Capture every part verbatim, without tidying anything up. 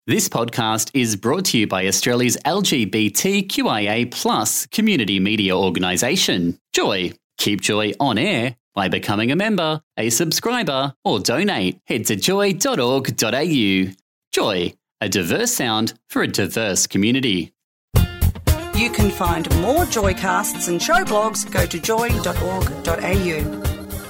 This podcast is brought to you by Australia's L G B T Q I A plus community media organisation, Joy. Keep Joy on air by becoming a member, a subscriber, or donate. Head to joy dot org dot a u. Joy, a diverse sound for a diverse community. You can find more Joycasts and show blogs. Go to joy dot org dot a u.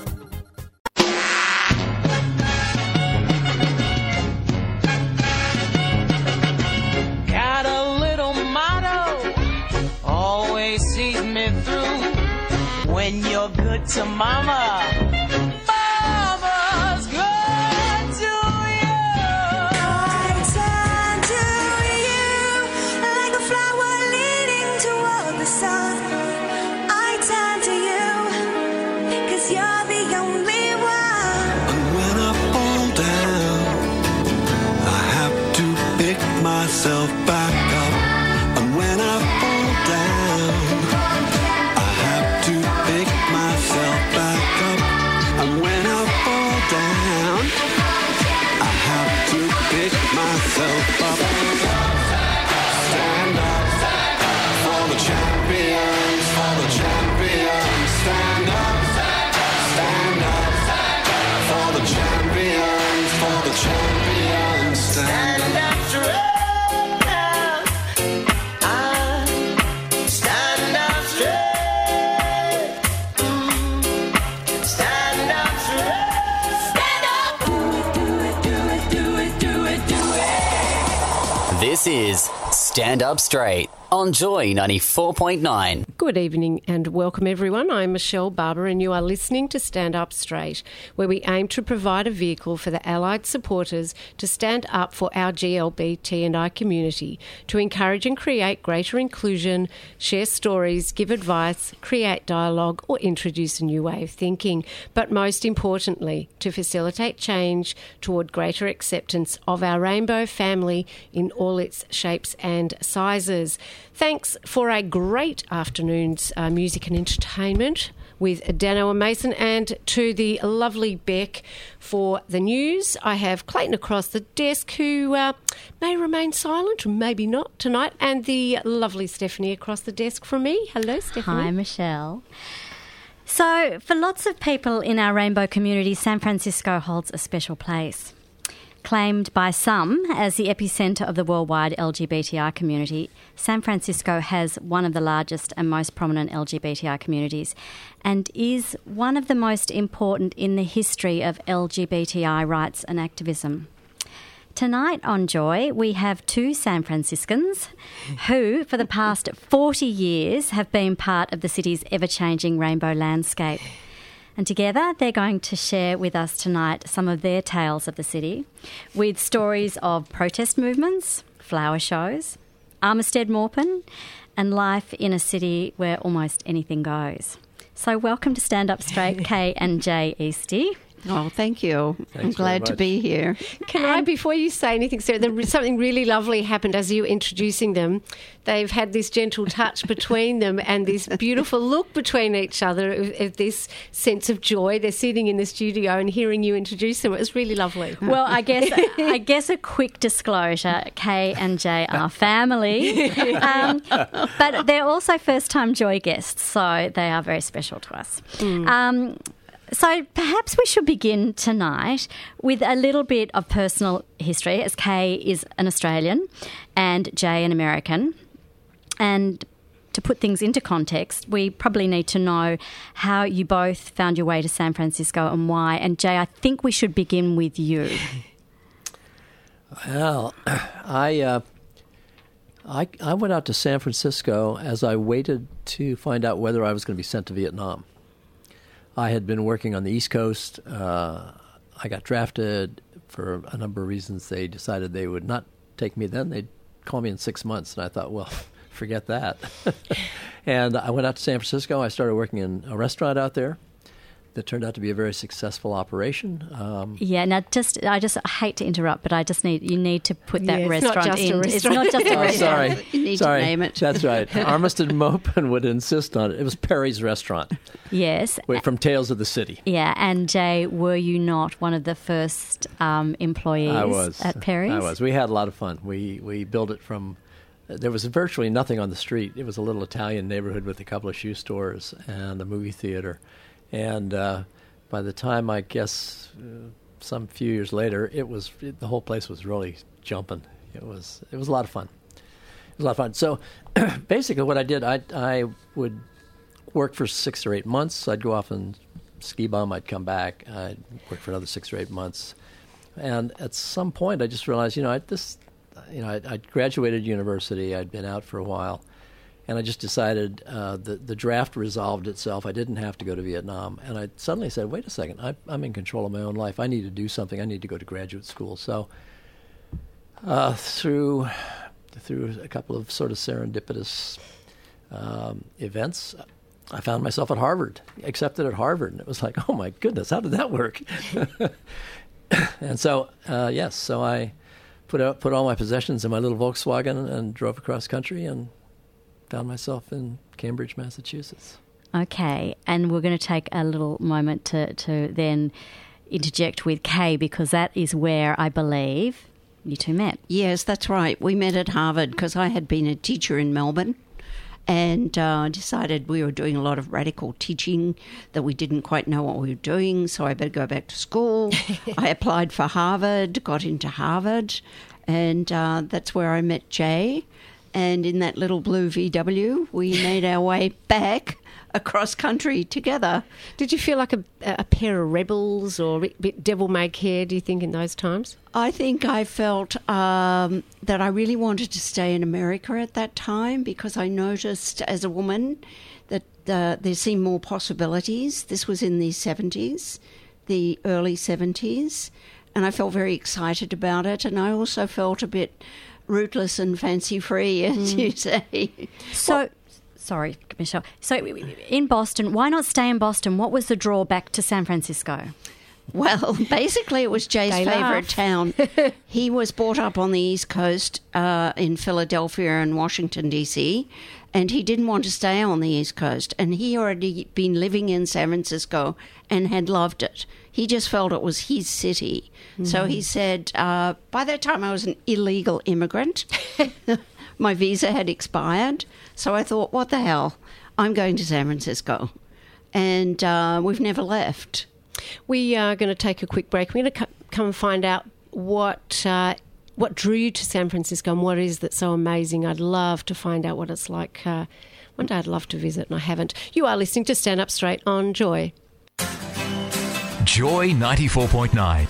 Got a little motto, always sees me through. When you're good to mama, mama's good to you. I turn to you like a flower leading toward the sun. I turn to you 'cause you're the only one. And when I fall down, I have to pick myself back up. And when I fall down, I have to pick myself back up. And when I fall down, I have to pick myself up. Stand up for the champions, for the champions. Stand up, stand up for the champions, for the champions. Stand up. Stand up straight. I stand up straight. Mm. Stand up straight. Stand up. Do it, do it, do it, do it, do it. This is Stand Up Straight on Joy ninety-four point nine. Good evening and welcome everyone. I'm Michelle Barber and you are listening to Stand Up Straight, where we aim to provide a vehicle for the allied supporters to stand up for our G L B T and I community, to encourage and create greater inclusion, share stories, give advice, create dialogue or introduce a new way of thinking, but most importantly, to facilitate change toward greater acceptance of our rainbow family in all its shapes and sizes. Thanks for a great afternoon's uh, music and entertainment with Dano and Mason, and to the lovely Beck for the news. I have Clayton across the desk, who uh, may remain silent or maybe not tonight, and the lovely Stephanie across the desk from me. Hello, Stephanie. Hi, Michelle. So, for lots of people in our rainbow community, San Francisco holds a special place. Claimed by some as the epicentre of the worldwide L G B T I community, San Francisco has one of the largest and most prominent L G B T I communities and is one of the most important in the history of L G B T I rights and activism. Tonight on Joy, we have two San Franciscans who, for the past forty years, have been part of the city's ever-changing rainbow landscape. And together, they're going to share with us tonight some of their tales of the city, with stories of protest movements, flower shows, Armistead Maupin, and life in a city where almost anything goes. So welcome to Stand Up Straight, Kay and Jay Eastie. Oh, thank you. I'm glad to be here. Can I, before you say anything, Sarah, there, something really lovely happened as you were introducing them. They've had this gentle touch between them and this beautiful look between each other of, of this sense of joy. They're sitting in the studio and hearing you introduce them. It was really lovely. Well, I guess I guess a quick disclosure, Kay and Jay are family, um, but they're also first-time Joy guests, so they are very special to us. Mm. Um, So perhaps we should begin tonight with a little bit of personal history, as Kay is an Australian and Jay an American. And to put things into context, we probably need to know how you both found your way to San Francisco and why. And Jay, I think we should begin with you. Well, I, uh, I, I went out to San Francisco as I waited to find out whether I was going to be sent to Vietnam. I had been working on the East Coast. Uh, I got drafted for a number of reasons. They decided they would not take me then. They'd call me in six months. And I thought, well, forget that. And I went out to San Francisco. I started working in a restaurant out there. that turned out to be a very successful operation. Um, Yeah, now just I just I hate to interrupt, but I just need you need to put that Yeah, it's not restaurant just a in. restaurant. It's not just a oh, restaurant. sorry, You need to sorry. name it. That's right. Armistead Maupin would insist on it. It was Perry's Restaurant, Yes. wait, from Tales of the City. Yeah, and Jay, were you not one of the first um, employees I was at Perry's? I was. We had a lot of fun. We we built it from. There was virtually nothing on the street. It was a little Italian neighborhood with a couple of shoe stores and a movie theater, and. Uh, By the time, I guess, uh, some few years later, it was it, the whole place was really jumping. It was it was a lot of fun. It was a lot of fun. So, basically, what I did, I I would work for six or eight months. I'd go off and ski bum. I'd come back. I'd work for another six or eight months, and at some point, I just realized, you know, I this, you know, I I'd graduated university. I'd been out for a while. And I just decided uh, the the draft resolved itself. I didn't have to go to Vietnam. And I suddenly said, wait a second, I, I'm in control of my own life. I need to do something. I need to go to graduate school. So uh, through through a couple of sort of serendipitous um, events, I found myself at Harvard, accepted at Harvard. And it was like, oh, my goodness, how did that work? And so, uh, yes, so I put out, put all my possessions in my little Volkswagen and drove across country and found myself in Cambridge, Massachusetts. Okay, and we're going to take a little moment to, to then interject with Kay, because that is where I believe you two met. Yes, that's right. We met at Harvard because I had been a teacher in Melbourne and uh, decided we were doing a lot of radical teaching, that we didn't quite know what we were doing, so I better go back to school. I applied for Harvard, got into Harvard, and uh, that's where I met Jay. And in that little blue V W, we made our way back across country together. Did you feel like a, a pair of rebels or a bit devil-may-care, do you think, in those times? I think I felt um, that I really wanted to stay in America at that time, because I noticed as a woman that uh, there seemed more possibilities. This was in the seventies, the early seventies, and I felt very excited about it. And I also felt a bit rootless and fancy-free, as mm. you say. So, well, sorry, Michelle. So, in Boston, why not stay in Boston? What was the draw back to San Francisco? Well, basically, it was Jay's They favourite laugh. town. He was brought up on the East Coast uh, in Philadelphia and Washington, D C, and he didn't want to stay on the East Coast. And he already been living in San Francisco and had loved it. He just felt it was his city. Mm-hmm. So he said, uh, by that time I was an illegal immigrant. My visa had expired. So I thought, what the hell? I'm going to San Francisco. And uh, we've never left. We are going to take a quick break. We're going to come and find out what uh, what drew you to San Francisco and what is that's so amazing. I'd love to find out what it's like. Uh, one day I'd love to visit, and I haven't. You are listening to Stand Up Straight on Joy. Joy ninety-four point nine.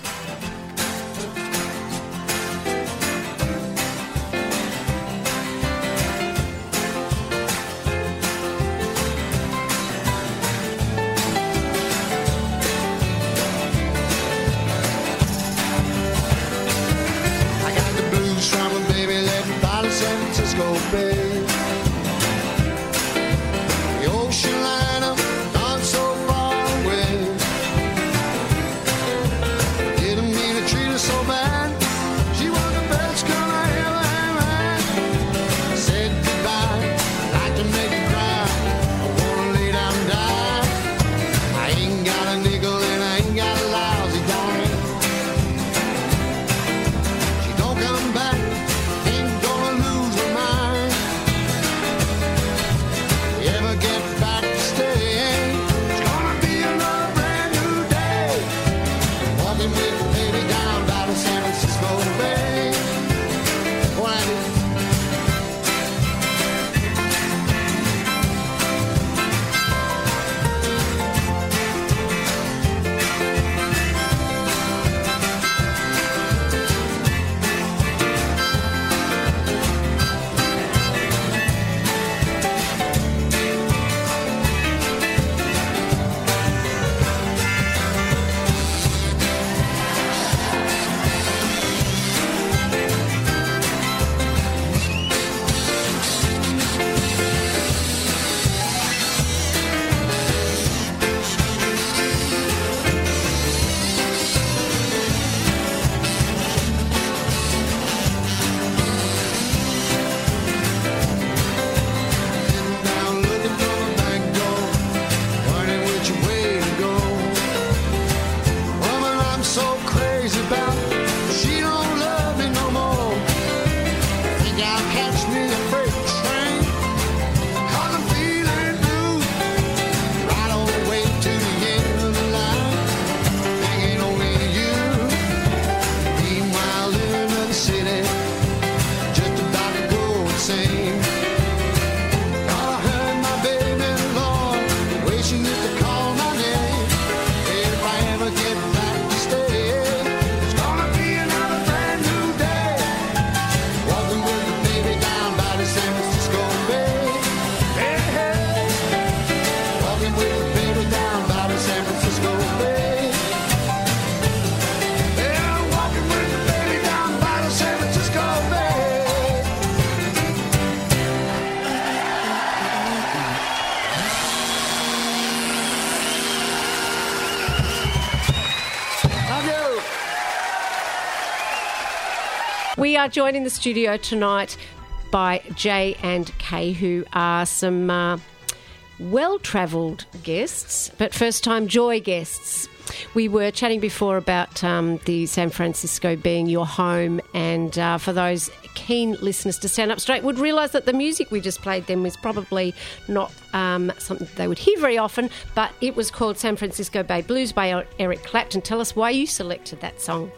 are joined in the studio tonight by Jay and Kay, who are some uh, well-travelled guests, but first-time Joy guests. We were chatting before about um, the San Francisco being your home, and uh, for those keen listeners to Stand Up Straight would realise that the music we just played them was probably not um, something they would hear very often, but it was called San Francisco Bay Blues by Eric Clapton. Tell us why you selected that song.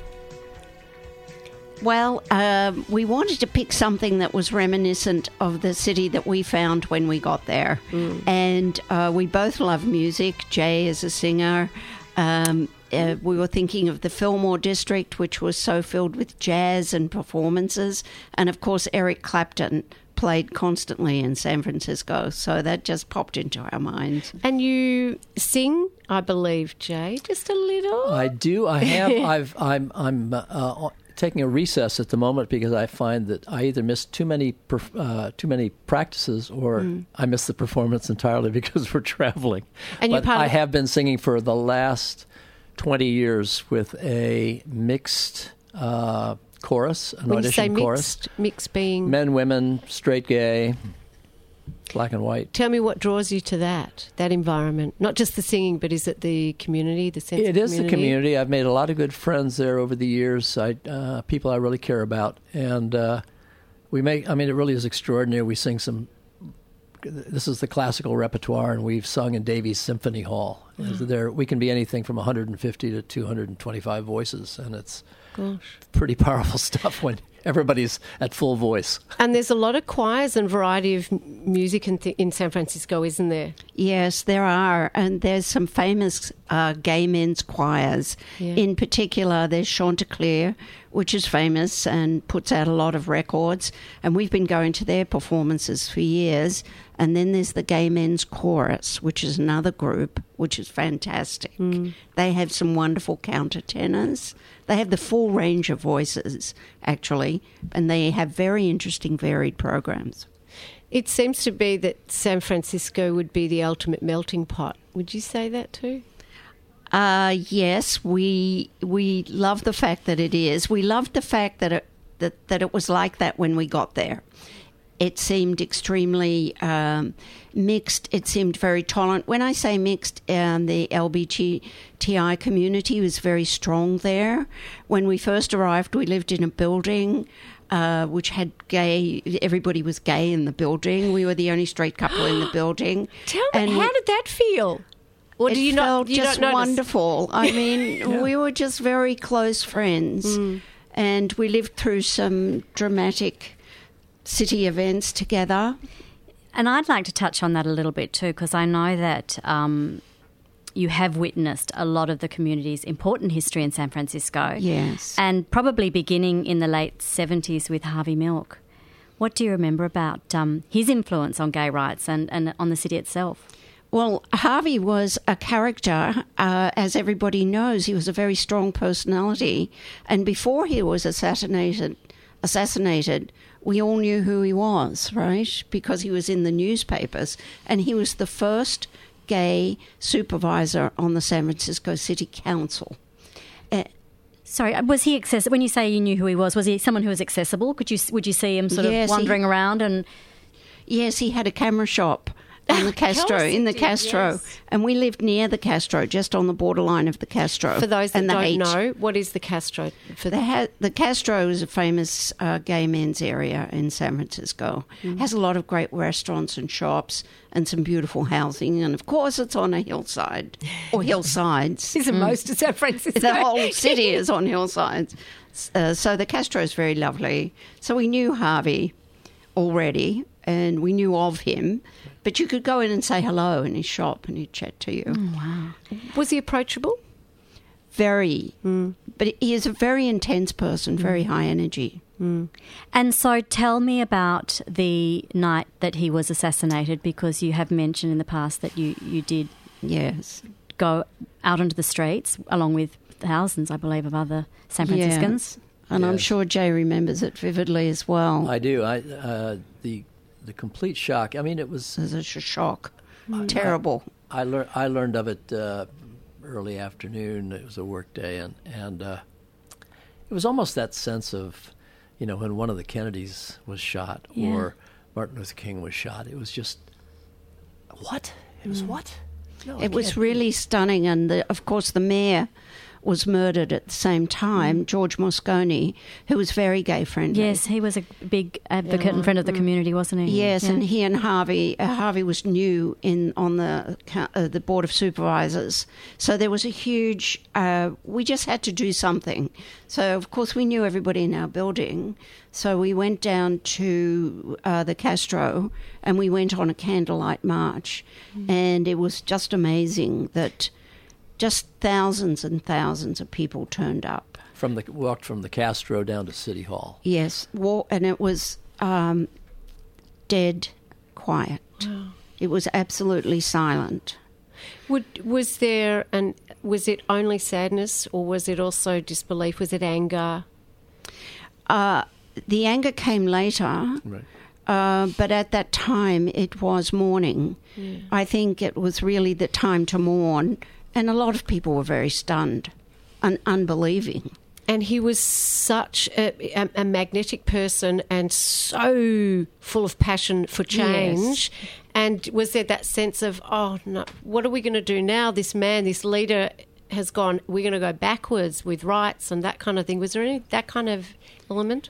Well, um, we wanted to pick something that was reminiscent of the city that we found when we got there. Mm. And uh, we both love music. Jay is a singer. Um, uh, we were thinking of the Fillmore District, which was so filled with jazz and performances. And, of course, Eric Clapton played constantly in San Francisco. So that just popped into our minds. And you sing, I believe, Jay, just a little? I do. I have. I've, I'm... I'm uh, taking a recess at the moment because I find that I either miss too many perf- uh, too many practices or mm. I miss the performance entirely because we're traveling. And but part I of- have been singing for the last twenty years with a mixed uh, chorus, an when audition you say chorus. Mixed, mixed being men, women, straight, gay, black and white. Tell me what draws you to that, that environment. Not just the singing, but is it the community, the sense It of is community? the community. I've made a lot of good friends there over the years, I, uh, people I really care about. And uh, we make, I mean, it really is extraordinary. We sing some, this is the classical repertoire, and we've sung in Davies Symphony Hall. Mm. There, we can be anything from one hundred fifty to two hundred twenty-five voices, and it's Gosh. pretty powerful stuff when everybody's at full voice. And there's a lot of choirs and variety of music in, th- in San Francisco, isn't there? Yes, there are. And there's some famous uh, gay men's choirs. Yeah. In particular, there's Chanticleer, which is famous and puts out a lot of records. And we've been going to their performances for years. And then there's the Gay Men's Chorus, which is another group, which is fantastic. Mm. They have some wonderful countertenors. They have the full range of voices, actually, and they have very interesting, varied programs. It seems to be that San Francisco would be the ultimate melting pot. Would you say that too? Uh, yes, we we love the fact that it is. We loved the fact that it that, that it was like that when we got there. It seemed extremely um, mixed. It seemed very tolerant. When I say mixed, um, the L G B T I community was very strong there. When we first arrived, we lived in a building uh, which had gay, everybody was gay in the building. We were the only straight couple in the building. Tell me, And how we- did that feel? Or it do you felt not, you just don't notice? wonderful. I mean, Yeah. we were just very close friends, Mm. and we lived through some dramatic city events together. And I'd like to touch on that a little bit too, because I know that um, you have witnessed a lot of the community's important history in San Francisco. Yes. And probably beginning in the late seventies with Harvey Milk. What do you remember about um, his influence on gay rights and, and on the city itself? Well, Harvey was a character, uh, as everybody knows. He was a very strong personality, and before he was assassinated, assassinated, we all knew who he was, right? Because he was in the newspapers, and he was the first gay supervisor on the San Francisco City Council. Uh, Sorry, was he accessible? When you say you knew who he was, was he someone who was accessible? Could you would you see him sort Yes, of wandering he- around and? Yes, he had a camera shop on the Castro, course he in the did, Castro. yes. And we lived near the Castro, just on the borderline of the Castro. For those that and the don't Haight. know, what is the Castro? For The, ha- the Castro is a famous uh, gay men's area in San Francisco. Mm. Has a lot of great restaurants and shops and some beautiful housing. And, of course, it's on a hillside or hillsides. Isn't most of San Francisco? The whole city is on hillsides. Uh, so the Castro is very lovely. So we knew Harvey already, and we knew of him. But you could go in and say hello in his shop and he'd chat to you. Was he approachable? Very. But he is a very intense person, very high energy. And so tell me about the night that he was assassinated, because you have mentioned in the past that you, you did Yes. go out onto the streets along with thousands, I believe, of other San Franciscans. Yes. And I'm Yes. sure Jay remembers it vividly as well. I do. I uh, the the complete shock. I mean, it was. It was a sh- shock. Terrible. I learned. I learned of it uh, early afternoon. It was a work day, and and uh, it was almost that sense of you know, when one of the Kennedys was shot Yeah. or Martin Luther King was shot, it was just, what? It was what? No, I It was can't- really stunning, and the, of course the mayor was murdered at the same time, George Moscone, who was very gay friendly. Yes, he was a big advocate and friend of the community, wasn't he? Yes, Yeah. and he and Harvey, uh, Harvey was new in on the co- uh, the board of supervisors, so there was a huge. Uh, we just had to do something. So of course we knew everybody in our building, so we went down to uh, the Castro and we went on a candlelight march, and it was just amazing that just thousands and thousands of people turned up. From the walked from the Castro down to City Hall. Yes, wa- and it was um, dead quiet. It was absolutely silent. Would, was there an was it only sadness, or was it also disbelief? Was it anger? Uh, the anger came later, Right. uh, but at that time it was mourning. I think it was really the time to mourn, and a lot of people were very stunned and unbelieving. And he was such a, a, a magnetic person and so full of passion for change. Yes. And was there that sense of, oh, no, what are we going to do now? This man, this leader has gone, we're going to go backwards with rights and that kind of thing. Was there any that kind of element?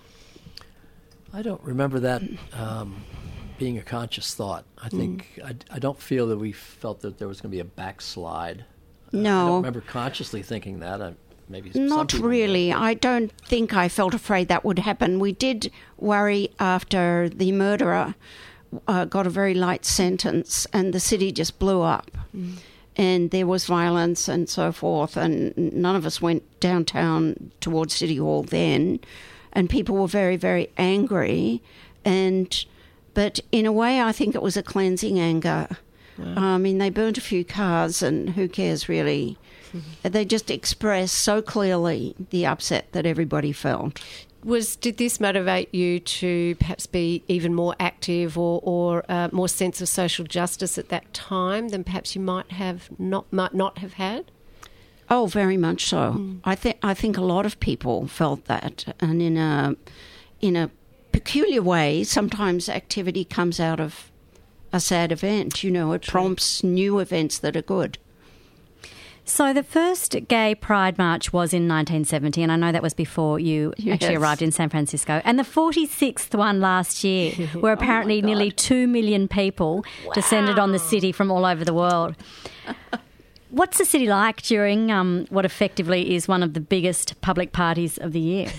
I don't remember that um, being a conscious thought. I think I, I don't feel that we felt that there was going to be a backslide. Uh, I No. don't remember consciously thinking that. I, maybe some Not people really. I don't think I felt afraid that would happen. We did worry after the murderer uh, got a very light sentence and the city just blew up. And there was violence and so forth, and none of us went downtown towards City Hall then, and people were very, very angry. And but in a way, I think it was a cleansing anger. I mean, they burnt a few cars, and who cares really? They just expressed so clearly the upset that everybody felt. Was did this motivate you to perhaps be even more active or, or uh, more sense of social justice at that time than perhaps you might have not might not have had? Oh, very much so. I think I think a lot of people felt that, and in a in a peculiar way, sometimes activity comes out of a sad event. You know, it prompts new events that are good. So the first gay pride march was in nineteen seventy, and I know that was before you actually Yes. arrived in San Francisco. And the forty-sixth one last year, where apparently nearly two million people descended on the city from all over the world. What's the city like during um, what effectively is one of the biggest public parties of the year?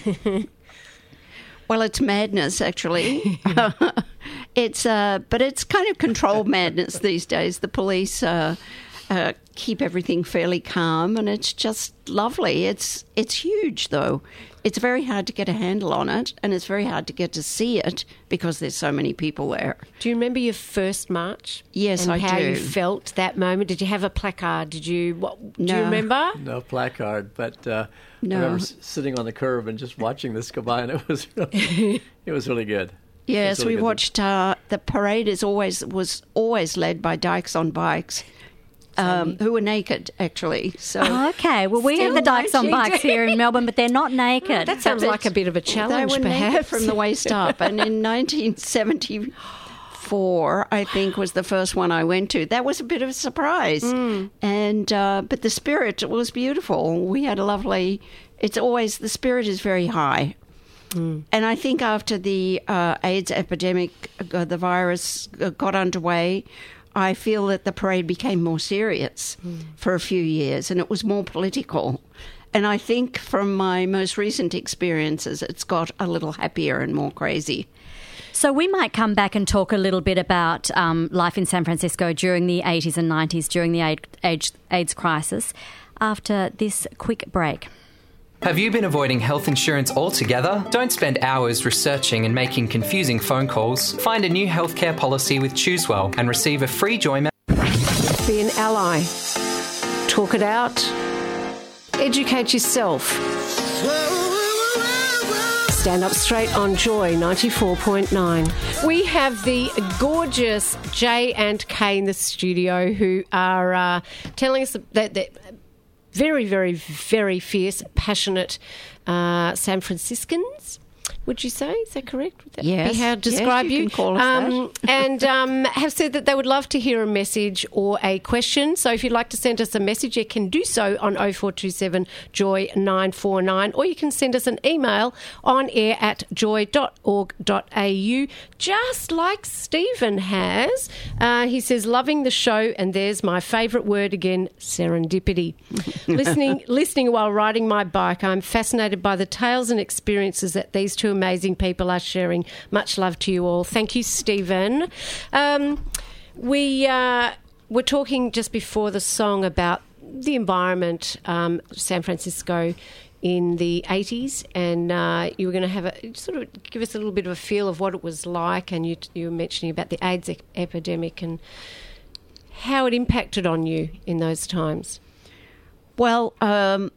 Well, it's madness, actually. it's uh, but it's kind of controlled madness these days. The police uh, uh, keep everything fairly calm, and it's just lovely. It's it's huge, though. It's very hard to get a handle on it, and it's very hard to get to see it because there's so many people there. Do you remember your first march? Yes, and I how do. you felt that moment? Did you have a placard? Did you? What, do you No. remember? No placard, but uh, No. I remember s- sitting on the curb and just watching this go by, and it was really, it was really good. Yes, really we good. watched. Uh, the parade is always was always led by dykes on bikes, um, who were naked actually. So Oh, okay, well, we Still have the dykes on nineteen bikes here in Melbourne, but they're not naked. That sounds like a bit of a challenge, they were naked perhaps. from the waist up. And in nineteen seventy-four, I think, was the first one I went to. That was a bit of a surprise, and uh, but the spirit was beautiful. We had a lovely. It's always the spirit is very high. And I think after the uh, AIDS epidemic, uh, the virus uh, got underway, I feel that the parade became more serious for a few years, and it was more political. And I think from my most recent experiences, it's got a little happier and more crazy. So we might come back and talk a little bit about um, life in San Francisco during the eighties and nineties, during the AIDS, AIDS crisis, after this quick break. Have you been avoiding health insurance altogether? Don't spend hours researching and making confusing phone calls. Find a new healthcare policy with Choosewell and receive a free Joy membership. Be an ally. Talk it out. Educate yourself. Stand Up Straight on Joy ninety-four point nine. We have the gorgeous J and K in the studio who are uh, telling us that they're very, very, very fierce, passionate uh, San Franciscans. Would you say? Is that correct? Would that Yes. be how to describe Yes, you you? can call us um, and um, have said that they would love to hear a message or a question. So if you'd like to send us a message, you can do so on oh four two seven joy nine four nine, or you can send us an email on air at joy dot org dot a u, just like Stephen has. Uh, he says, loving the show, and there's my favourite word again, serendipity. listening, listening while riding my bike, I'm fascinated by the tales and experiences that these two amazing people are sharing. Much love to you all. Thank you, Stephen. Um, we uh, were talking just before the song about the environment, um, San Francisco in the eighties, and uh, you were going to have a sort of give us a little bit of a feel of what it was like, and you, you were mentioning about the AIDS e- epidemic and how it impacted on you in those times. Well, um,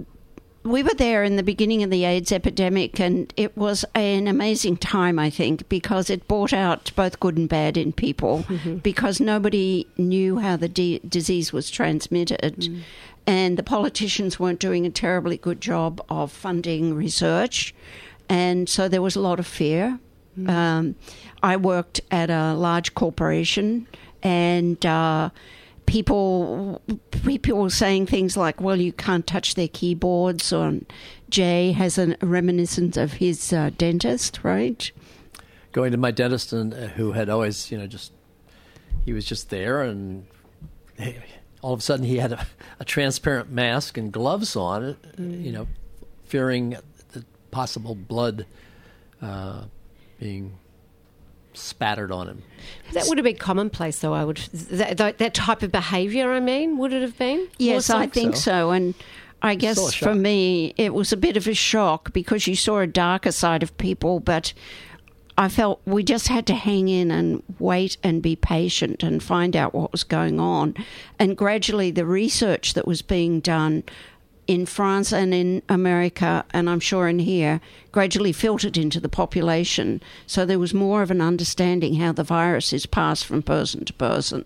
we were there in the beginning of the AIDS epidemic, and it was an amazing time, I think, because it brought out both good and bad in people, mm-hmm. because nobody knew how the de- disease was transmitted, mm. and the politicians weren't doing a terribly good job of funding research, and so there was a lot of fear. Mm. Um, I worked at a large corporation, and uh, People, people were saying things like, well, you can't touch their keyboards, or Jay has a reminiscence of his uh, dentist, right? Going to my dentist, and uh, who had always, you know, just, he was just there, and hey, all of a sudden he had a, a transparent mask and gloves on, mm. you know, fearing the possible blood uh, being spattered on him. That would have been commonplace, though. I would that, that, that type of behaviour. I mean, would it have been? Yes, I think so. so. And I guess for me, it was a bit of a shock because you saw a darker side of people. But I felt we just had to hang in and wait and be patient and find out what was going on. And gradually, the research that was being done in France and in America, and I'm sure in here, gradually filtered into the population. So there was more of an understanding how the virus is passed from person to person.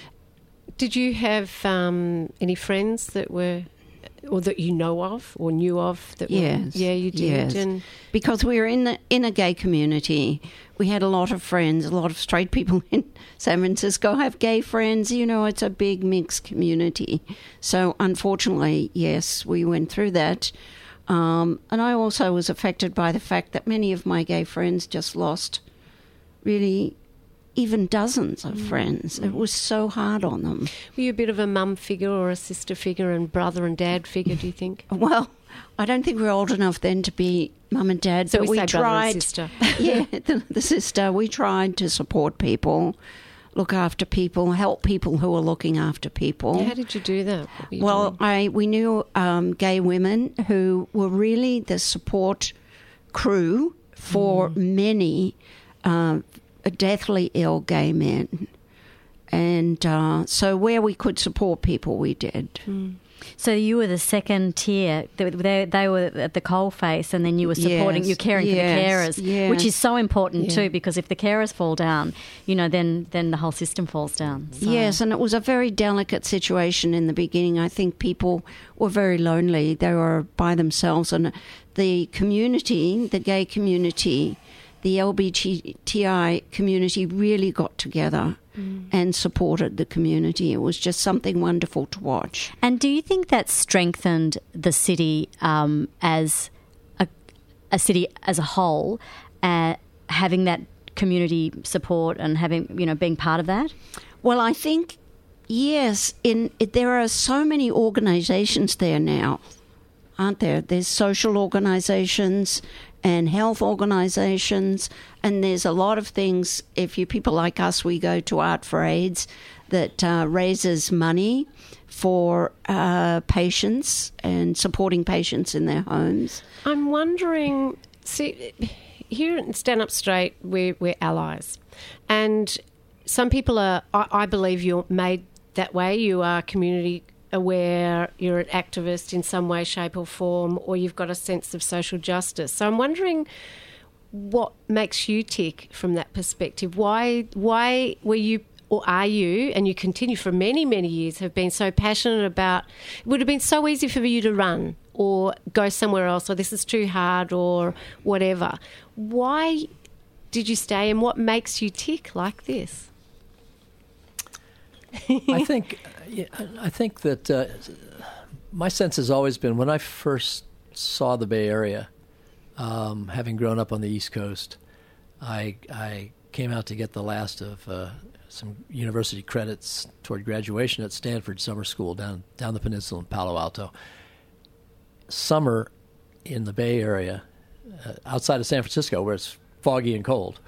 Did you have um, any friends that were, or that you know of or knew of? That yes. Were, yeah, you did. Yes. And because we were in, the, in a gay community. We had a lot of friends, a lot of straight people in San Francisco have gay friends. You know, it's a big mixed community. So unfortunately, yes, we went through that. Um, and I also was affected by the fact that many of my gay friends just lost really even dozens of mm. friends. It was so hard on them. Were you a bit of a mum figure or a sister figure and brother and dad figure, do you think? Well, I don't think we were old enough then to be mum and dad, so but we, we say tried. Brother and sister. Yeah, the, the sister. We tried to support people, look after people, help people who are looking after people. How did you do that? You well, doing? I we knew um, gay women who were really the support crew for mm. many uh, deathly ill gay men. And uh, so where we could support people, we did. Mm. So you were the second tier. They, they, they were at the coalface, and then you were supporting, yes, you're caring yes, for the carers, yes. which is so important yeah. too, because if the carers fall down, you know, then, then the whole system falls down. So. Yes, and it was a very delicate situation in the beginning. I think people were very lonely. They were by themselves, and the community, the gay community, the L G B T I community really got together mm. and supported the community. It was just something wonderful to watch. And do you think that strengthened the city um, as a, a city as a whole, uh, having that community support and having, you know, being part of that? Well, I think, yes, in it, there are so many organisations there now, aren't there? There's social organisations and health organisations, and there's a lot of things. If you people like us, we go to Art for AIDS that uh, raises money for uh, patients and supporting patients in their homes. I'm wondering, see, here in Stand Up Straight, we're, we're allies, and some people are, I, I believe you're made that way. You are community aware, you're an activist in some way, shape or form, or you've got a sense of social justice. So I'm wondering what makes you tick from that perspective. Why why were you or are you, and you continue for many, many years, have been so passionate about, it would have been so easy for you to run or go somewhere else, or this is too hard or whatever. Why did you stay, and what makes you tick like this? I think, I think that uh, my sense has always been, when I first saw the Bay Area, um, having grown up on the East Coast, I, I came out to get the last of uh, some university credits toward graduation at Stanford Summer School down down the peninsula in Palo Alto. Summer in the Bay Area, uh, outside of San Francisco, where it's foggy and cold,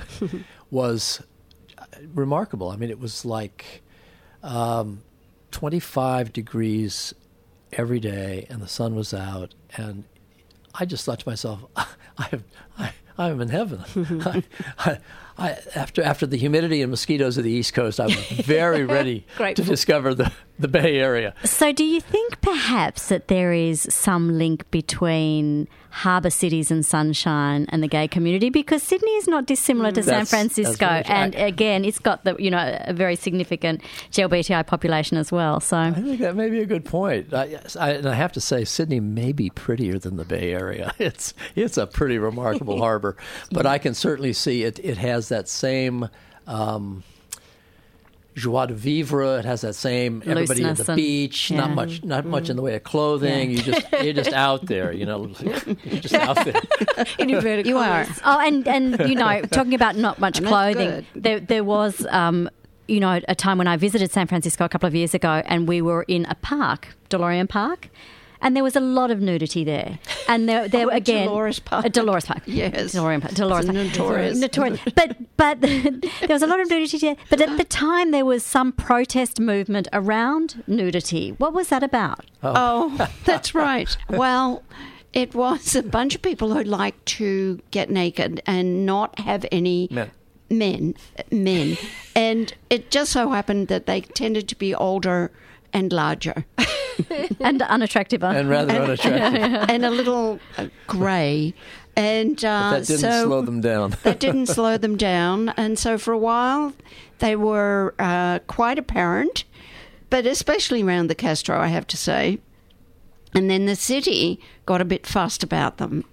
was remarkable. I mean, it was like um, twenty-five degrees every day, and the sun was out, and I just thought to myself, I have, I, I'm in heaven. I, I, I, after after the humidity and mosquitoes of the East Coast, I was very ready to discover the, the Bay Area. So do you think perhaps that there is some link between harbour cities and sunshine and the gay community? Because Sydney is not dissimilar to San That's- Francisco. that's very And true. again, it's got the, you know, a very significant G L B T I population as well. So I think that may be a good point. I, I, and I have to say, Sydney may be prettier than the Bay Area. It's it's a pretty remarkable harbor. But I can certainly see it. It has that same um, joie de vivre. It has that same everybody at Looseness the and- beach. yeah. Not much, not much in the way of clothing. Yeah. You just you're just out there. You know, you're just out there. In inverted You are. commas. Oh, and, and you know, talking about not much And that's clothing, good. there there was, um, you know, a time when I visited San Francisco a couple of years ago, and we were in a park, DeLorean Park, and there was a lot of nudity there. And there, there Oh, again, Dolores Park. uh, Dolores Park, Yes. DeLorean Park, Dolores It's Park. notorious. notorious. But but there was a lot of nudity there. But at the time, there was some protest movement around nudity. What was that about? Oh, that's right. Well, it was a bunch of people who liked to get naked and not have any Men. men, men. And it just so happened that they tended to be older and larger And unattractive. And rather unattractive. and a little uh, grey. And uh, That didn't so slow them down. that didn't slow them down. And so for a while, they were uh, quite apparent, but especially around the Castro, I have to say. And then the city got a bit fussed about them.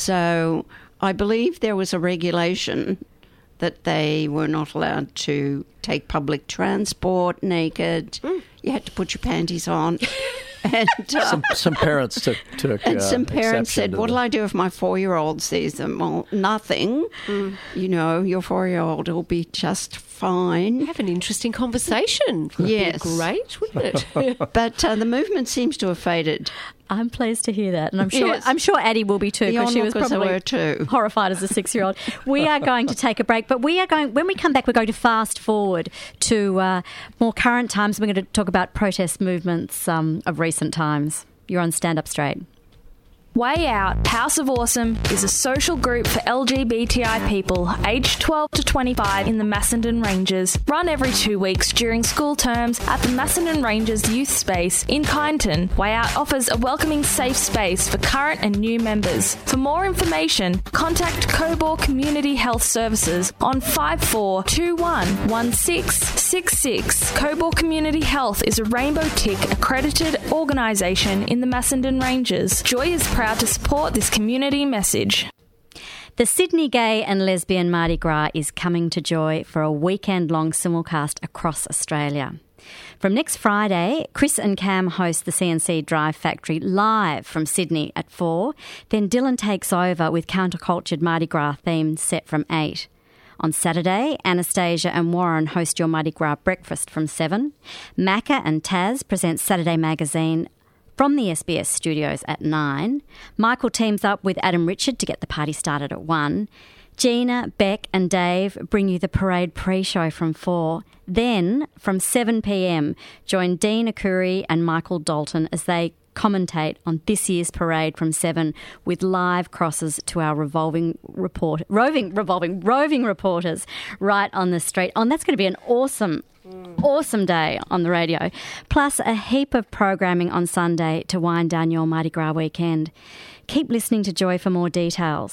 So I believe there was a regulation that they were not allowed to take public transport naked. You had to put your panties on. And, uh, Some some parents took took. and uh, some parents exception said, to what'll the- I do if my four-year-old sees them? Well, nothing. You know, your four-year-old will be just fine. Have an interesting conversation. Would Yes. be great, wouldn't it? But uh, the movement seems to have faded. I'm pleased to hear that, and I'm sure Yes. I'm sure Addie will be too, The because she was onlookers probably were too. horrified as a six-year-old. We are going to take a break, but we are going. When we come back, we're going to fast forward to uh, more current times. We're going to talk about protest movements um, of recent times. You're on Stand Up Straight. Way Out House of Awesome is a social group for L G B T I people aged twelve to twenty-five in the Macedon Ranges, run every two weeks during school terms at the Macedon Ranges Youth Space in Kyneton. Way Out offers a welcoming, safe space for current and new members. For more information, contact Cobor Community Health Services on five four two one one six six six. Cobor Community Health is a Rainbow Tick accredited organisation in the Macedon Ranges. Joy is proud to support this community message. The Sydney Gay and Lesbian Mardi Gras is coming to Joy for a weekend-long simulcast across Australia. From next Friday, Chris and Cam host the C N C Drive Factory live from Sydney at four. Then Dylan takes over with countercultured Mardi Gras themed set from eight. On Saturday, Anastasia and Warren host your Mardi Gras breakfast from seven. Macca and Taz present Saturday Magazine from the S B S studios at nine. Michael teams up with Adam Richard to get the party started at one. Gina, Beck and Dave bring you the parade pre-show from four. Then, from seven p.m, join Dean Akuri and Michael Dalton as they commentate on this year's parade from seven with live crosses to our revolving report, roving, revolving, roving reporters right on the street. Oh, and that's going to be an awesome Awesome day on the radio, plus a heap of programming on Sunday to wind down your Mardi Gras weekend. Keep listening to Joy for more details.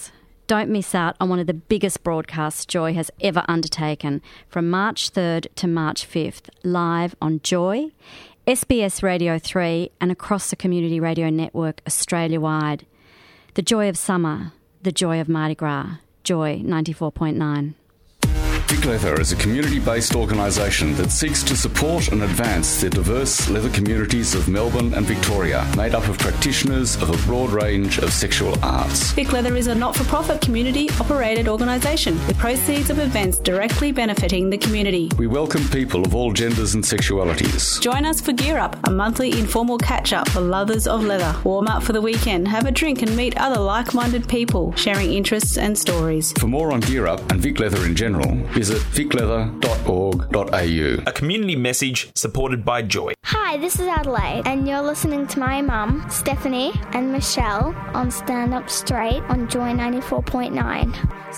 Don't miss out on one of the biggest broadcasts Joy has ever undertaken from March third to March fifth, live on Joy, S B S Radio three and across the Community Radio Network Australia-wide. The joy of summer, the joy of Mardi Gras, Joy ninety-four point nine. Vic Leather is a community-based organisation that seeks to support and advance the diverse leather communities of Melbourne and Victoria, made up of practitioners of a broad range of sexual arts. Vic Leather is a not-for-profit community-operated organisation with proceeds of events directly benefiting the community. We welcome people of all genders and sexualities. Join us for Gear Up, a monthly informal catch-up for lovers of leather. Warm up for the weekend, have a drink and meet other like-minded people, sharing interests and stories. For more on Gear Up and Vic Leather in general, visit vic leather dot org dot a u. A community message supported by Joy. Hi, this is Adelaide, and you're listening to my mum, Stephanie, and Michelle on Stand Up Straight on Joy ninety-four point nine.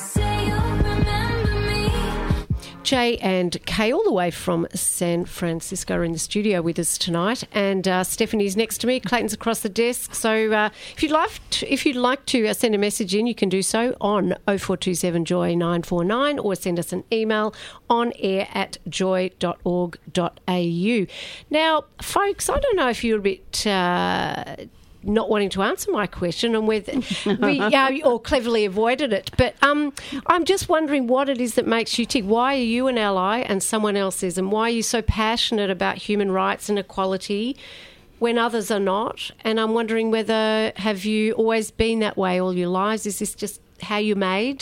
Jay and Kay, all the way from San Francisco, are in the studio with us tonight, and uh, Stephanie's next to me. Clayton's across the desk. So, uh, if you'd like, to, if you'd like to uh, send a message in, you can do so on oh four two seven joy nine four nine, or send us an email on air at joy dot org dot a u. Now, folks, I don't know if you're a bit. Uh, not wanting to answer my question and whether we uh, or cleverly avoided it. But um, I'm just wondering what it is that makes you tick. Why are you an ally and someone else isn't? Why are you so passionate about human rights and equality when others are not? And I'm wondering whether, have you always been that way all your lives? Is this just how you're made?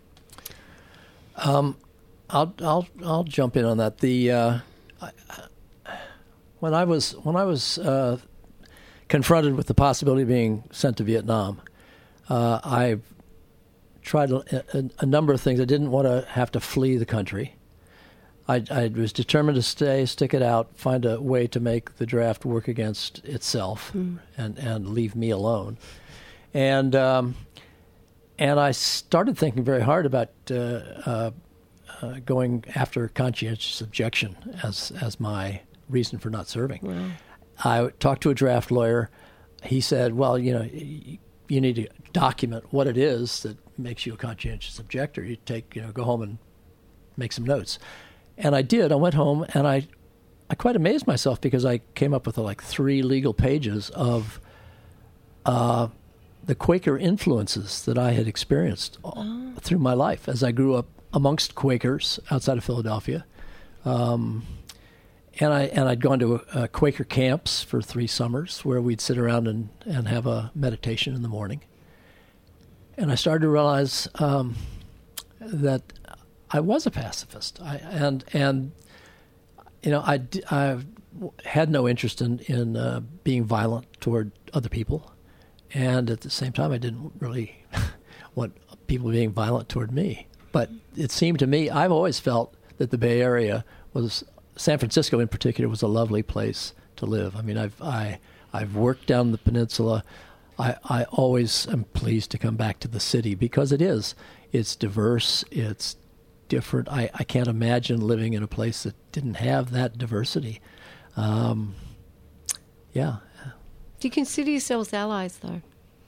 Um, I'll I'll I'll jump in on that. The uh, I, when I was when I was uh, confronted with the possibility of being sent to Vietnam, uh, I tried a, a, a number of things. I didn't want to have to flee the country. I, I was determined to stay, stick it out, find a way to make the draft work against itself mm. and, and leave me alone. And um, and I started thinking very hard about uh, uh, uh, going after conscientious objection as as my reason for not serving. Wow. I talked to a draft lawyer. He said, well, you know, you need to document what it is that makes you a conscientious objector. You take, you know, go home and make some notes. And I did. I went home and I, I quite amazed myself because I came up with like three legal pages of uh, the Quaker influences that I had experienced oh. through my life as I grew up amongst Quakers outside of Philadelphia. Um, And I and I'd gone to uh, Quaker camps for three summers where we'd sit around and, and have a meditation in the morning. And I started to realize um, that I was a pacifist. I, and and you know I, I had no interest in in uh, being violent toward other people, and at the same time I didn't really want people being violent toward me. But it seemed to me, I've always felt that the Bay Area was. San Francisco, in particular, was a lovely place to live. I mean, I've I, I've worked down the peninsula. I, I always am pleased to come back to the city because it is. It's diverse. It's different. I, I can't imagine living in a place that didn't have that diversity. Um, yeah. Do you consider yourselves allies, though?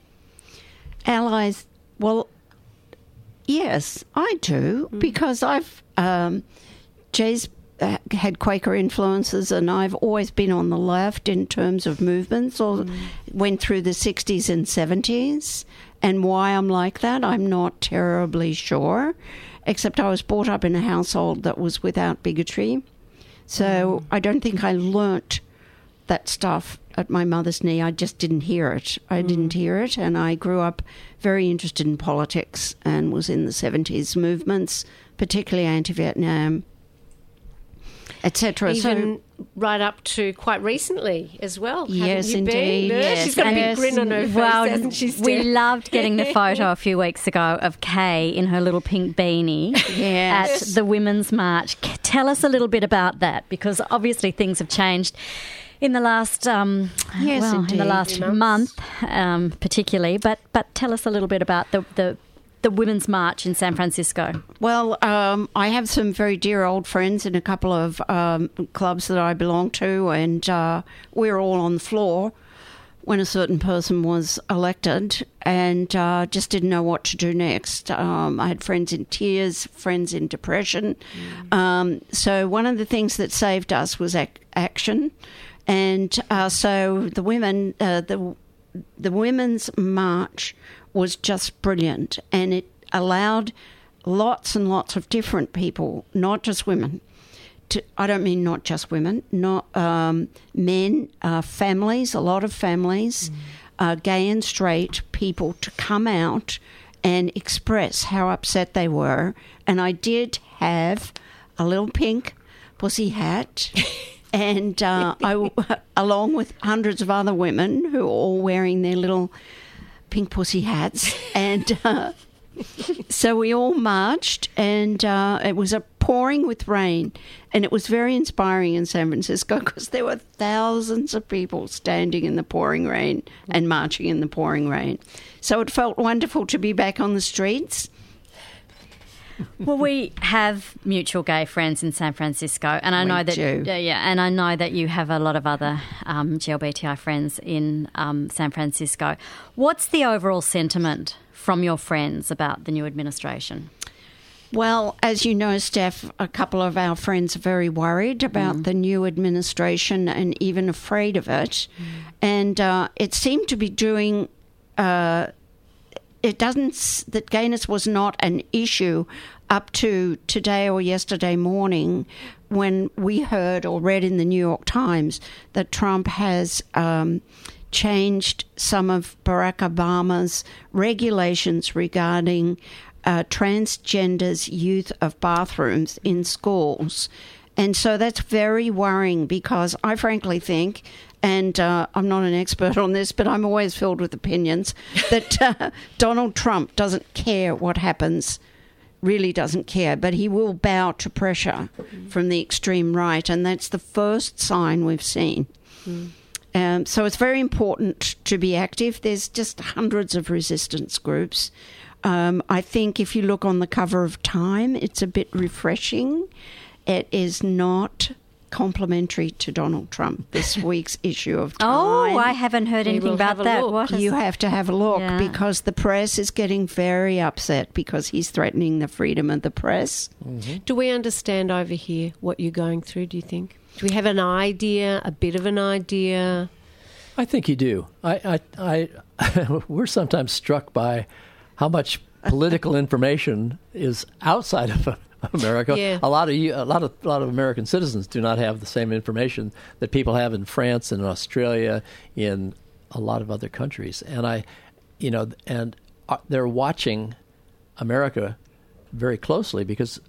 Allies? Well, yes, I do, mm. because I've um, Jay's had Quaker influences, and I've always been on the left in terms of movements, or mm. went through the sixties and seventies. And why I'm like that, I'm not terribly sure, except I was brought up in a household that was without bigotry. So mm. I don't think I learnt that stuff at my mother's knee. I just didn't hear it. I mm. didn't hear it, and I grew up very interested in politics and was in the seventies movements, particularly anti-Vietnam, et cetera. Even so, right up to quite recently as well. Yes, you indeed. Been? Yes. She's got and a big grin on her face, well, hasn't she, Steph? We loved getting the photo a few weeks ago of Kay in her little pink beanie yes. at the Women's March. Tell us a little bit about that, because obviously things have changed in the last um, yes, well, indeed. in the last month, um, particularly. But but tell us a little bit about the the. The Women's March in San Francisco. Well, um, I have some very dear old friends in a couple of um, clubs that I belong to, and uh, we're all on the floor when a certain person was elected, and uh, just didn't know what to do next. Um, I had friends in tears, friends in depression. Mm. Um, so one of the things that saved us was ac- action. And uh, so the women, uh, the the Women's March was just brilliant, and it allowed lots and lots of different people, not just women. To, I don't mean not just women, not um, men, uh, families, a lot of families, mm. uh, gay and straight people to come out and express how upset they were. And I did have a little pink pussy hat. And uh, I, along with hundreds of other women who were all wearing their little pink pussy hats. And uh, so we all marched, and uh, it was a pouring with rain. And it was very inspiring in San Francisco because there were thousands of people standing in the pouring rain and marching in the pouring rain. So it felt wonderful to be back on the streets. Well, we have mutual gay friends in San Francisco, and I We know that do. yeah, yeah, and I know that you have a lot of other um, G L B T I friends in um, San Francisco. What's the overall sentiment from your friends about the new administration? Well, as you know, Steph, a couple of our friends are very worried about Mm. the new administration and even afraid of it. Mm. And uh, it seemed to be doing... Uh, it doesn't... That gayness was not an issue up to today or yesterday morning when we heard or read in the New York Times that Trump has... Um, changed some of Barack Obama's regulations regarding uh, transgenders' use of bathrooms in schools. And so that's very worrying because I frankly think, and uh, I'm not an expert on this, but I'm always filled with opinions, that uh, Donald Trump doesn't care what happens, really doesn't care, but he will bow to pressure from the extreme right, and that's the first sign we've seen. Mm. Um, so it's very important to be active. There's just hundreds of resistance groups. Um, I think if you look on the cover of Time, it's a bit refreshing. It is not complimentary to Donald Trump, this week's issue of Time. Oh, I haven't heard We anything will about have a that. look. What is You it? have to have a look Yeah. because the press is getting very upset because he's threatening the freedom of the press. Do we understand over here what you're going through, do you think? Do we have an idea, a bit of an idea? I think you do. I, I, I we're sometimes struck by how much political information is outside of America. Yeah. A lot of you, a lot of a lot of American citizens do not have the same information that people have in France and in Australia, in a lot of other countries. And I, you know, and they're watching America very closely because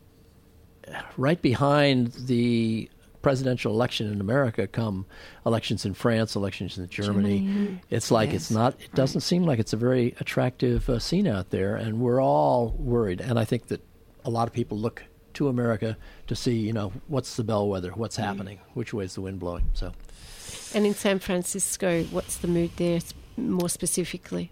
right behind the presidential election in America come elections in France, elections in Germany. Germany. It's like Yes, it's not, it doesn't seem like it's a very attractive uh, scene out there, and we're all worried. And I think that a lot of people look to America to see, you know, what's the bellwether, what's happening, which way is the wind blowing. So, And in San Francisco, what's the mood there s- more specifically?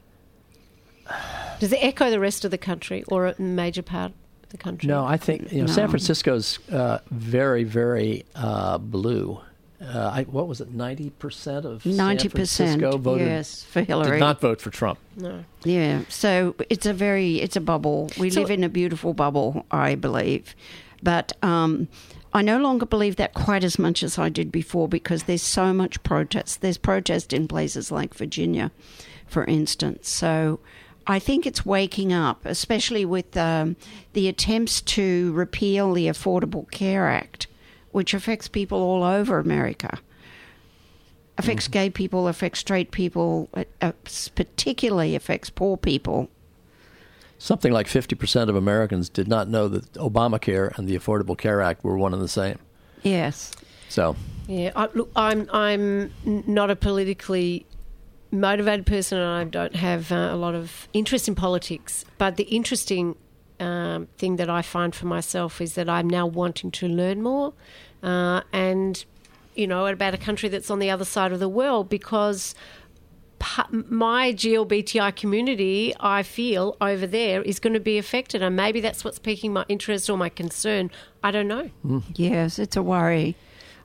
Does it echo the rest of the country or a major part of the country? no, I think, you know, No. San Francisco's uh, very, very uh, blue. Uh, I, what was it, ninety percent of ninety percent, San Francisco voted, yes, for Hillary. did not vote for Trump. No. Yeah, so it's a very, it's a bubble. We So- live in a beautiful bubble, I believe. But um, I no longer believe that quite as much as I did before because there's so much protest. There's protest in places like Virginia, for instance. So I think it's waking up, especially with um, the attempts to repeal the Affordable Care Act, which affects people all over America. Affects gay people, affects straight people, it uh, particularly affects poor people. Something like fifty percent of Americans did not know that Obamacare and the Affordable Care Act were one and the same. Yes. So, Yeah, I, look, I'm I'm n- not a politically motivated person, and I don't have uh, a lot of interest in politics. But the interesting um, thing that I find for myself is that I'm now wanting to learn more, uh, and you know, about a country that's on the other side of the world because. Pa- my G L B T I community, I feel, over there is going to be affected, and maybe that's what's piquing my interest or my concern. I don't know. Yes, it's a worry.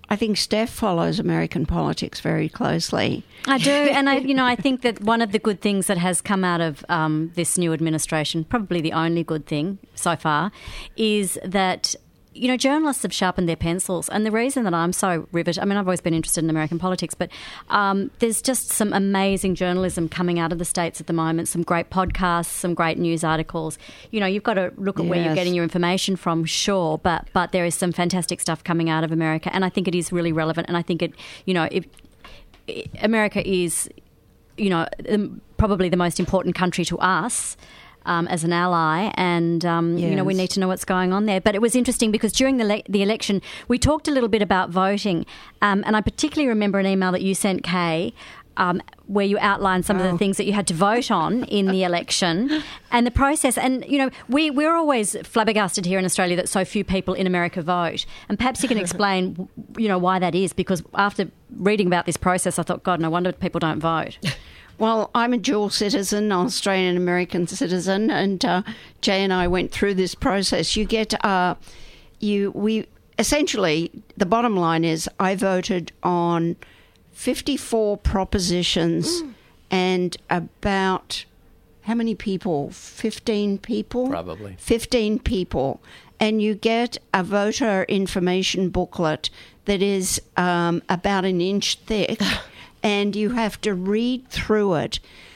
I think Steph follows American politics very closely. I do, and I, you know, I think that one of the good things that has come out of um, this new administration, probably the only good thing so far, is that, you know, journalists have sharpened their pencils. And the reason that I'm so riveted, I mean, I've always been interested in American politics, but um, there's just some amazing journalism coming out of the States at the moment, some great podcasts, some great news articles. You know, you've got to look at yes. where you're getting your information from, sure, but but there is some fantastic stuff coming out of America, and I think it is really relevant, and I think it, you know, it, it, America is, you know, probably the most important country to us, Um, as an ally, and um, yes. you know, we need to know what's going on there. But it was interesting because during the le- the election, we talked a little bit about voting, um, and I particularly remember an email that you sent, Kay, um, where you outlined some oh. of the things that you had to vote on in the election and the process. And you know, we we're always flabbergasted here in Australia that so few people in America vote, and perhaps you can explain, you know, why that is. Because after reading about this process, I thought, God, no wonder people don't vote. Well, I'm a dual citizen, Australian American citizen, and uh, Jay and I went through this process. You get, uh, you we essentially the bottom line is I voted on fifty-four propositions mm. and about how many people? Fifteen people, probably fifteen people, and you get a voter information booklet that is um, about an inch thick. And you have to read through it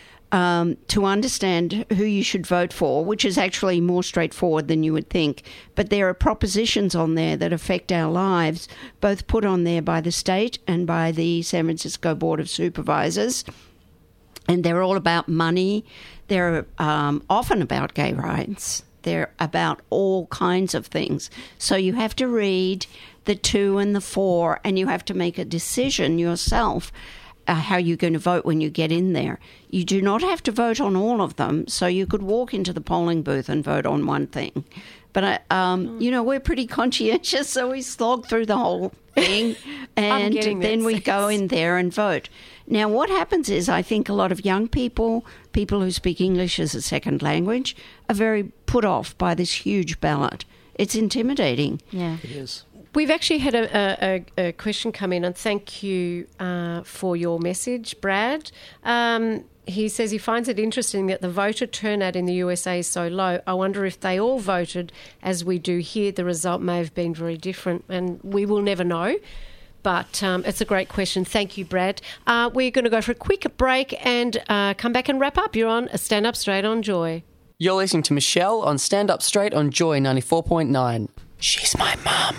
um, to understand who you should vote for, which is actually more straightforward than you would think. But there are propositions on there that affect our lives, both put on there by the state and by the San Francisco Board of Supervisors. And they're all about money. They're um, often about gay rights. They're about all kinds of things. So you have to read the two and the four, and you have to make a decision yourself Uh, how you're going to vote when you get in there. You do not have to vote on all of them, so you could walk into the polling booth and vote on one thing. But, uh, um, mm. you know, we're pretty conscientious, so we slog through the whole thing, and then we sense. go in there and vote. Now, what happens is I think a lot of young people, people who speak English as a second language, are very put off by this huge ballot. It's intimidating. Yeah, it is. We've actually had a, a, a question come in, and thank you uh, for your message, Brad. Um, he says he finds it interesting that the voter turnout in the U S A is so low. I wonder if they all voted as we do here. The result may have been very different, and we will never know. But um, it's a great question. Thank you, Brad. Uh, we're going to go for a quick break and uh, come back and wrap up. You're on Stand Up Straight on Joy. You're listening to Michelle on Stand Up Straight on Joy ninety-four point nine. She's my mum.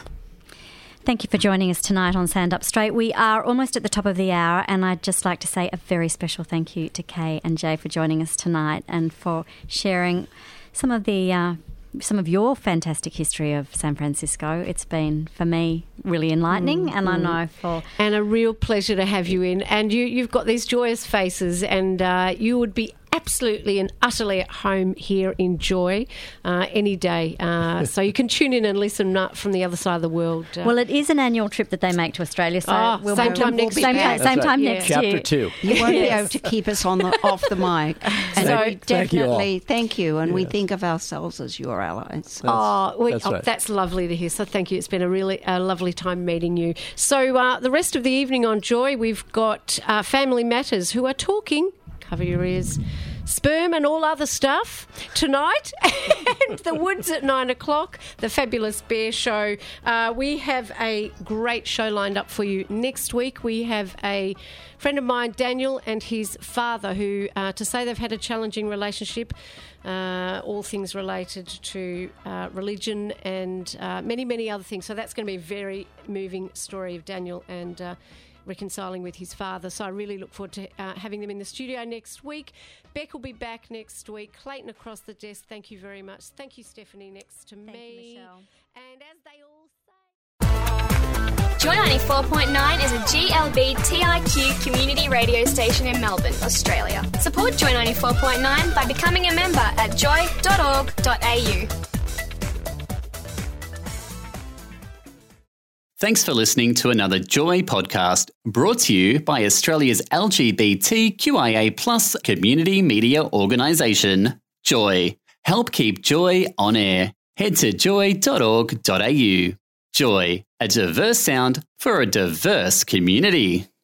Thank you for joining us tonight on Stand Up Straight. We are almost at the top of the hour, and I'd just like to say a very special thank you to Kay and Jay for joining us tonight and for sharing some of the uh, some of your fantastic history of San Francisco. It's been, for me, really enlightening, mm, and mm. I know for... And a real pleasure to have you in. And you, you've got these joyous faces, and uh, you would be absolutely and utterly at home here in Joy uh, any day. Uh, so you can tune in and listen uh, from the other side of the world. Uh, well, it is an annual trip that they make to Australia, so oh, we'll same be, time we'll next be same, time, same time yeah. next Chapter year. two. You won't yes. be able to keep us on the off the mic. And so we definitely thank you, thank you and yeah. we think of ourselves as your allies. That's, oh, we, that's, oh right. that's lovely to hear. So thank you. It's been a really uh, lovely time meeting you. So uh, the rest of the evening on Joy, we've got uh, Family Matters, who are talking, cover your ears, sperm and all other stuff tonight. And the Woods at nine o'clock, the Fabulous Bear Show. Uh, we have a great show lined up for you next week. We have a friend of mine, Daniel, and his father, who, uh, to say they've had a challenging relationship, uh, all things related to uh, religion and uh, many, many other things. So that's going to be a very moving story of Daniel and uh, reconciling with his father. So I really look forward to uh, having them in the studio next week. Beck will be back next week. Clayton across the desk, thank you very much. Thank you, Stephanie, next to thank me. You, Michelle. And as they all say... Joy ninety-four point nine is a G L B T I Q community radio station in Melbourne, Australia. Support Joy ninety-four point nine by becoming a member at joy dot org dot a u. Thanks for listening to another Joy podcast brought to you by Australia's L G B T Q I A plus community media organisation, Joy. Help keep Joy on air. Head to joy dot org dot a u. Joy, a diverse sound for a diverse community.